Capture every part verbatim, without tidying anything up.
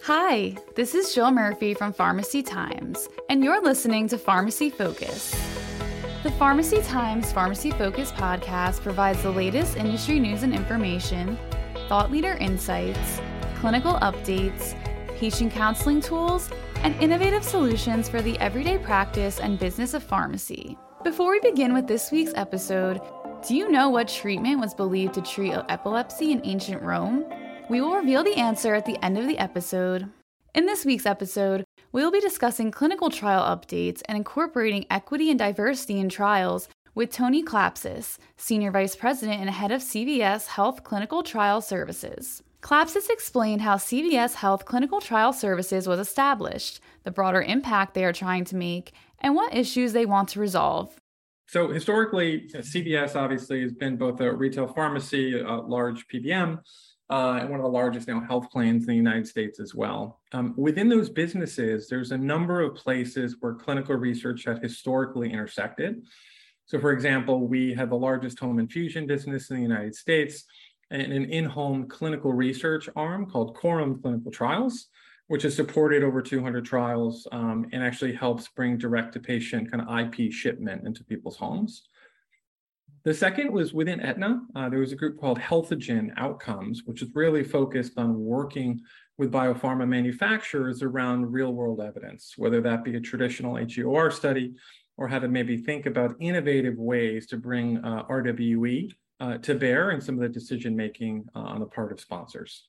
Hi, this is Jill Murphy from Pharmacy Times, and you're listening to Pharmacy Focus. The Pharmacy Times Pharmacy Focus podcast provides the latest industry news and information, thought leader insights, clinical updates, patient counseling tools, and innovative solutions for the everyday practice and business of pharmacy. Before we begin with this week's episode, do you know what treatment was believed to treat epilepsy in ancient Rome? We will reveal the answer at the end of the episode. In this week's episode, we will be discussing clinical trial updates and incorporating equity and diversity in trials with Tony Klapsis, Senior Vice President and Head of C V S Health Clinical Trial Services. Klapsis explained how C V S Health Clinical Trial Services was established, the broader impact they are trying to make, and what issues they want to resolve. So historically, C V S obviously has been both a retail pharmacy, a large P B M, Uh, and one of the largest now health plans in the United States as well. Um, within those businesses, there's a number of places where clinical research had historically intersected. So for example, we have the largest home infusion business in the United States and an in-home clinical research arm called Coram Clinical Trials, which has supported over two hundred trials um, and actually helps bring direct-to-patient kind of I P shipment into people's homes. The second was within Aetna. Uh, there was a group called Healthogen Outcomes, which is really focused on working with biopharma manufacturers around real-world evidence, whether that be a traditional H E O R study or how to maybe think about innovative ways to bring uh, R W E uh, to bear in some of the decision-making uh, on the part of sponsors.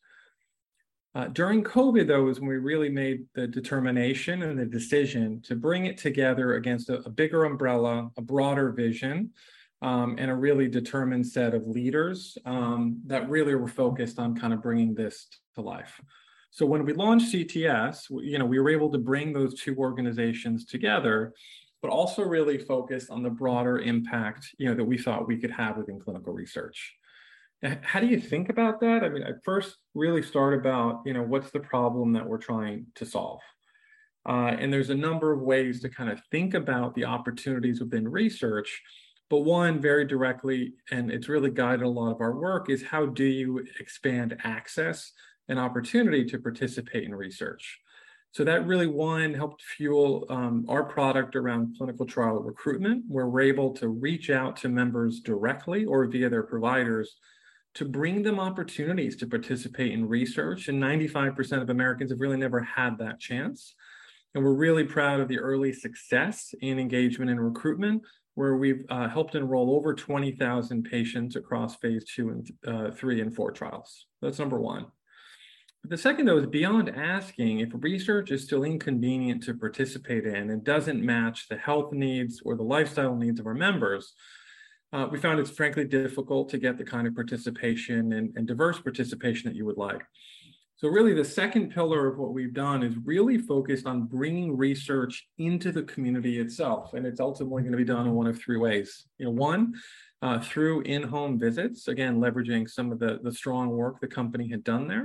Uh, during COVID, though, is when we really made the determination and the decision to bring it together against a, a bigger umbrella, a broader vision, Um, and a really determined set of leaders um, that really were focused on kind of bringing this to life. So when we launched C T S, you know, we were able to bring those two organizations together, but also really focus on the broader impact, you know, that we thought we could have within clinical research. How do you think about that? I mean, I first really start about, you know, what's the problem that we're trying to solve? Uh, and there's a number of ways to kind of think about the opportunities within research. But one very directly, and it's really guided a lot of our work, is how do you expand access and opportunity to participate in research? So that really, one, helped fuel um, our product around clinical trial recruitment, where we're able to reach out to members directly or via their providers to bring them opportunities to participate in research. And ninety-five percent of Americans have really never had that chance. And we're really proud of the early success in engagement and recruitment, where we've uh, helped enroll over twenty thousand patients across phase two and uh, three and four trials. That's number one. But the second, though, is beyond asking if research is still inconvenient to participate in and doesn't match the health needs or the lifestyle needs of our members. Uh, we found it's frankly difficult to get the kind of participation and, and diverse participation that you would like. So really the second pillar of what we've done is really focused on bringing research into the community itself. And it's ultimately going to be done in one of three ways. You know, one, uh, through in-home visits, again, leveraging some of the, the strong work the company had done there.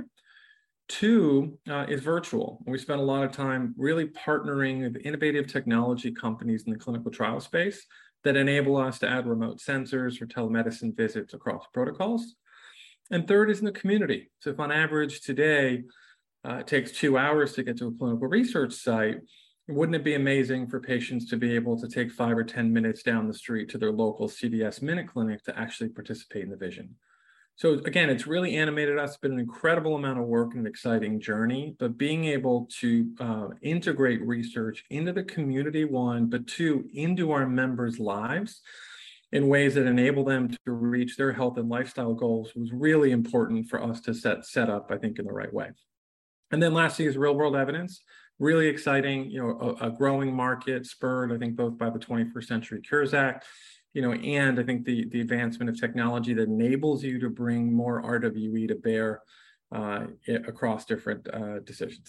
Two uh, is virtual. We spent a lot of time really partnering with innovative technology companies in the clinical trial space that enable us to add remote sensors for telemedicine visits across protocols. And third is in the community. So if on average today uh, it takes two hours to get to a clinical research site, wouldn't it be amazing for patients to be able to take five or ten minutes down the street to their local C V S Minute Clinic to actually participate in the vision? So again, it's really animated us. It's been an incredible amount of work and an exciting journey, but being able to uh, integrate research into the community, one, but two, into our members' lives, in ways that enable them to reach their health and lifestyle goals was really important for us to set, set up, I think, in the right way. And then lastly is real world evidence, really exciting, you know, a, a growing market spurred, I think, both by the twenty-first Century Cures Act, you know, and I think the, the advancement of technology that enables you to bring more R W E to bear uh, across different uh, decisions.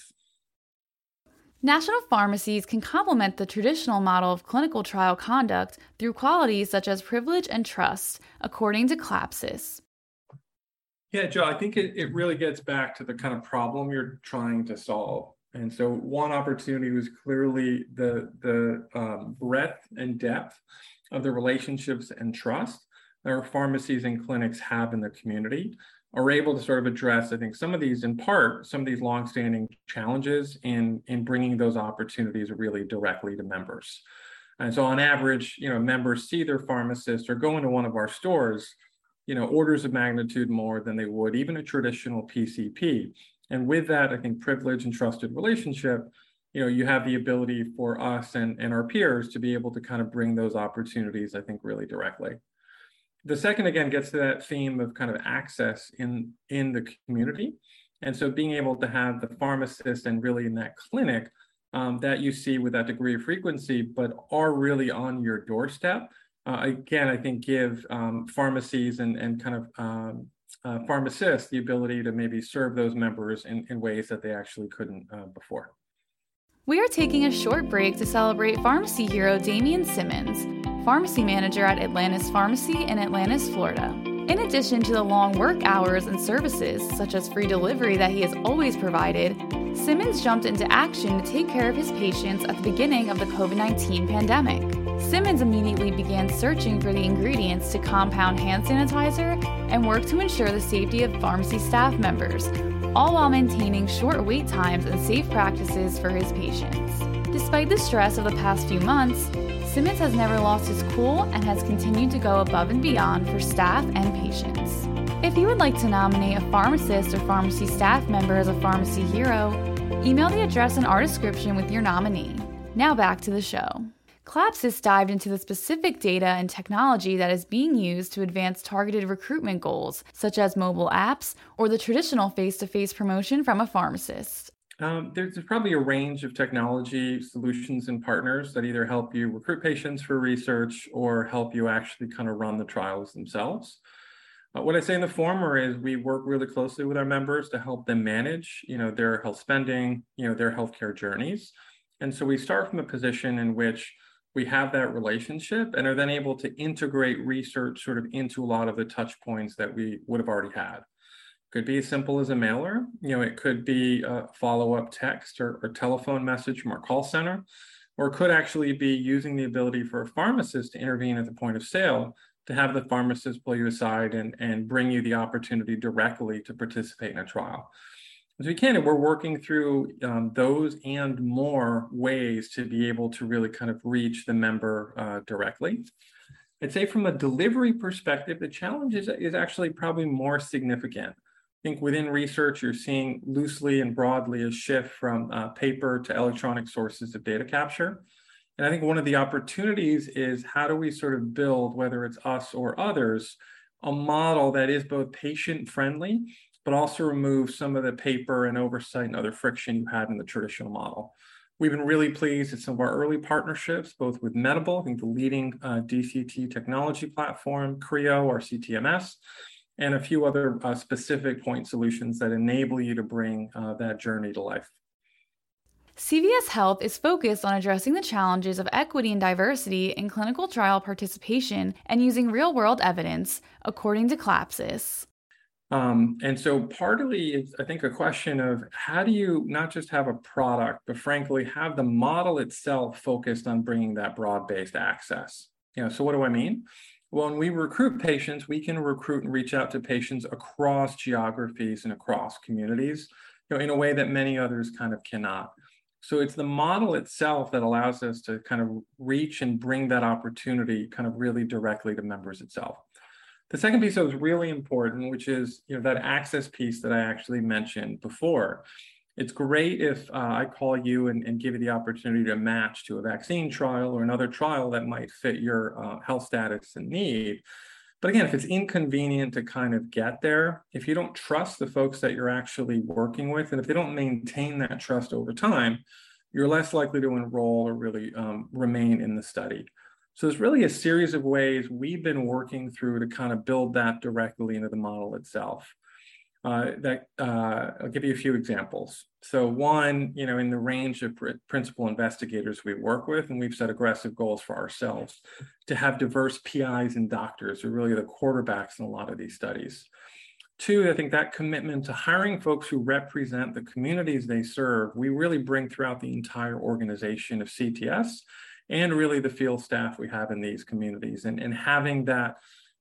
National pharmacies can complement the traditional model of clinical trial conduct through qualities such as privilege and trust, according to Klapsis. Yeah, Joe, I think it, it really gets back to the kind of problem you're trying to solve. And so one opportunity was clearly the, the um, breadth and depth of the relationships and trust that our pharmacies and clinics have in the community. are able to sort of address, I think, some of these, in part, some of these longstanding challenges in, in bringing those opportunities really directly to members. And so on average, you know, members see their pharmacist or go into one of our stores, you know, orders of magnitude more than they would even a traditional P C P. And with that, I think, privileged and trusted relationship, you know, you have the ability for us and, and our peers to be able to kind of bring those opportunities, I think, really directly. The second, again, gets to that theme of kind of access in, in the community. And so being able to have the pharmacist and really in that clinic um, that you see with that degree of frequency, but are really on your doorstep, uh, again, I think give um, pharmacies and, and kind of um, uh, pharmacists the ability to maybe serve those members in, in ways that they actually couldn't uh, before. We are taking a short break to celebrate pharmacy hero Damian Simmons, pharmacy manager at Atlantis Pharmacy in Atlantis, Florida. In addition to the long work hours and services, such as free delivery that he has always provided, Simmons jumped into action to take care of his patients at the beginning of the COVID nineteen pandemic. Simmons immediately began searching for the ingredients to compound hand sanitizer and worked to ensure the safety of pharmacy staff members, all while maintaining short wait times and safe practices for his patients. Despite the stress of the past few months, Simmons has never lost his cool and has continued to go above and beyond for staff and patients. If you would like to nominate a pharmacist or pharmacy staff member as a pharmacy hero, email the address in our description with your nominee. Now back to the show. Clapsys dived into the specific data and technology that is being used to advance targeted recruitment goals, such as mobile apps or the traditional face-to-face promotion from a pharmacist. Um, there's probably a range of technology solutions and partners that either help you recruit patients for research or help you actually kind of run the trials themselves. Uh, what I say in the former is we work really closely with our members to help them manage, you know, their health spending, you know, their healthcare journeys. And so we start from a position in which we have that relationship and are then able to integrate research sort of into a lot of the touch points that we would have already had. Could be as simple as a mailer, you know, it could be a follow-up text or, or telephone message from our call center, or it could actually be using the ability for a pharmacist to intervene at the point of sale to have the pharmacist pull you aside and, and bring you the opportunity directly to participate in a trial. As we can, we're working through um, those and more ways to be able to really kind of reach the member uh, directly. I'd say from a delivery perspective, the challenge is, is actually probably more significant. I think within research, you're seeing loosely and broadly a shift from uh, paper to electronic sources of data capture. And I think one of the opportunities is how do we sort of build, whether it's us or others, a model that is both patient-friendly, but also remove some of the paper and oversight and other friction you had in the traditional model. We've been really pleased at some of our early partnerships, both with Medable, I think the leading uh, D C T technology platform, Creo, our C T M S, and a few other uh, specific point solutions that enable you to bring uh, that journey to life. C V S Health is focused on addressing the challenges of equity and diversity in clinical trial participation and using real-world evidence, according to Clapsys. Um, and so partly it's, I think, a question of how do you not just have a product, but frankly, have the model itself focused on bringing that broad-based access. You know, so what do I mean? Well, when we recruit patients, we can recruit and reach out to patients across geographies and across communities, you know, in a way that many others kind of cannot. So it's the model itself that allows us to kind of reach and bring that opportunity kind of really directly to members itself. The second piece that was really important, which is, you know, that access piece that I actually mentioned before. It's great if uh, I call you and, and give you the opportunity to match to a vaccine trial or another trial that might fit your uh, health status and need. But again, if it's inconvenient to kind of get there, if you don't trust the folks that you're actually working with, and if they don't maintain that trust over time, you're less likely to enroll or really um, remain in the study. So there's really a series of ways we've been working through to kind of build that directly into the model itself. Uh, that uh, I'll give you a few examples. So one, you know, in the range of pr- principal investigators we work with, and we've set aggressive goals for ourselves to have diverse P Is and doctors who are really the quarterbacks in a lot of these studies. Two, I think that commitment to hiring folks who represent the communities they serve, we really bring throughout the entire organization of C T S and really the field staff we have in these communities, and, and having that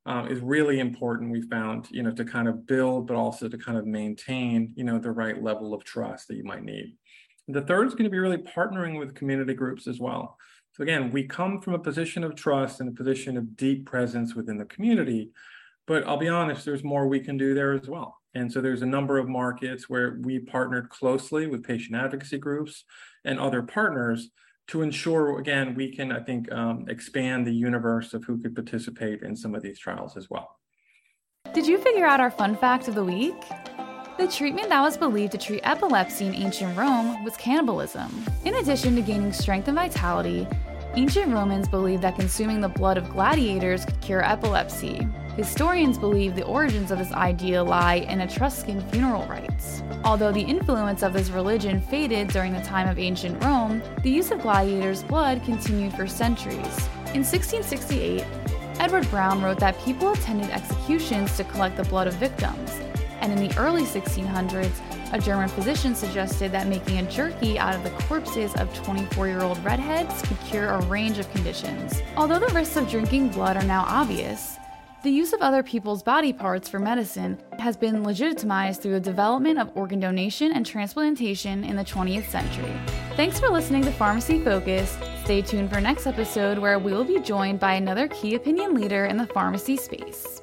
uh, is really important, we found, you know, to kind of build, but also to kind of maintain, you know, the right level of trust that you might need. The third is going to be really partnering with community groups as well. So again, we come from a position of trust and a position of deep presence within the community, but I'll be honest, there's more we can do there as well. And so there's a number of markets where we partnered closely with patient advocacy groups and other partners to ensure, again, we can, I think, um, expand the universe of who could participate in some of these trials as well. Did you figure out our fun fact of the week? The treatment that was believed to treat epilepsy in ancient Rome was cannibalism. In addition to gaining strength and vitality, ancient Romans believed that consuming the blood of gladiators could cure epilepsy. Historians believe the origins of this idea lie in Etruscan funeral rites. Although the influence of this religion faded during the time of ancient Rome, the use of gladiators' blood continued for centuries. In sixteen sixty-eight, Edward Brown wrote that people attended executions to collect the blood of victims, and in the early sixteen hundreds, a German physician suggested that making a jerky out of the corpses of twenty-four-year-old redheads could cure a range of conditions. Although the risks of drinking blood are now obvious, the use of other people's body parts for medicine has been legitimized through the development of organ donation and transplantation in the twentieth century. Thanks for listening to Pharmacy Focus. Stay tuned for next episode where we will be joined by another key opinion leader in the pharmacy space.